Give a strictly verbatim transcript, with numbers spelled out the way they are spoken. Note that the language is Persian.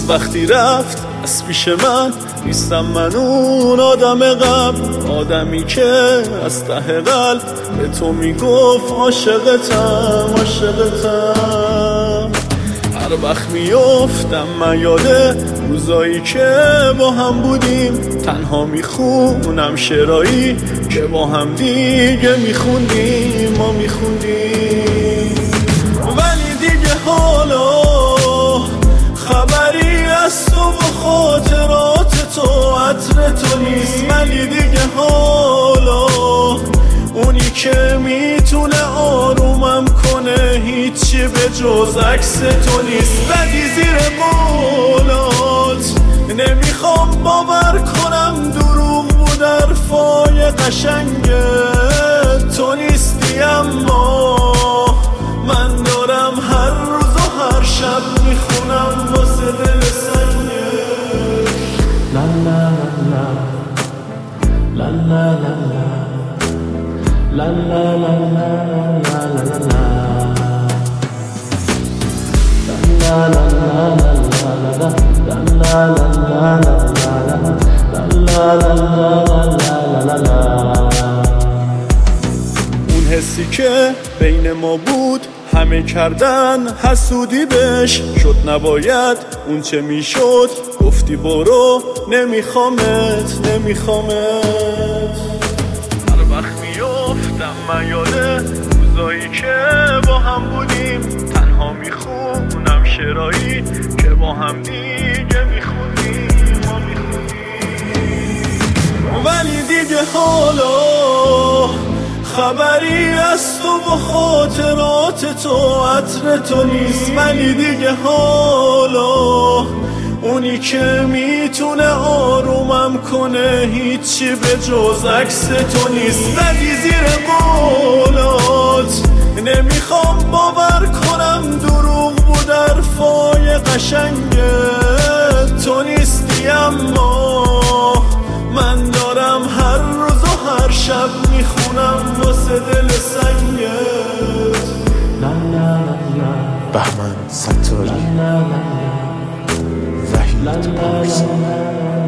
وقتی رفت از پیش من نیستم من اون آدم قبل، آدمی که از ته قلب به تو میگفت عاشقتم عاشقتم. هر وقت میافتم من یاده روزایی که با هم بودیم، تنها میخونم شعرایی که با هم دیگه میخوندیم ما میخوندیم. ولی دیگه حالا خبری از تو و خاطرات تو عطر تو نیست. ولی دیگه حالا اونی که میتونه آرومم کنه هیچی به جز عکس تو نیست. بدی زیر قولات نمیخوام باور کنم، دروغ بود حرفای قشنگ تو نیستی، اما من دارم هر روز و هر شب میخونم واسه دل سنگه. لا لا لا لا لا لا لا لا لا لا لا. اون حسی که بین ما بود همه کردن حسودی بهش، شد نباید اون چه میشد گفتی برو نمیخوامت نمیخوامت. هر وقت میافتم من یاده روزایی که با هم بودیم، تنها میخونم شعرایی که با هم دیگه میخونیم ما میخونیم. ولی دیگه حالا خبری از تو و خاطرات تو عطر تو نیست. ولی دیگه حالا اونی که میتونه آرومم کنه هیچی به جز عکس تو نیست. بدی زیر قولات نمیخوام باور کنم، دروغ بود حرفای قشنگ تو نیستی، اما من دارم هر روز و هر شب میخونم واسه دل سنگت. بهمن ستاری وحید پاکزاد.